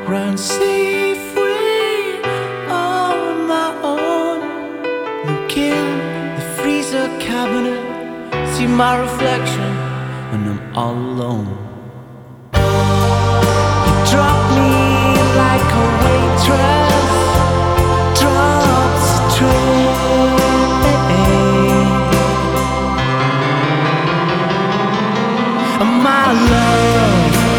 run safely on my own. Look in the freezer cabinet, see my reflection when I'm all alone. You drop me like a waitress drops a tray. My love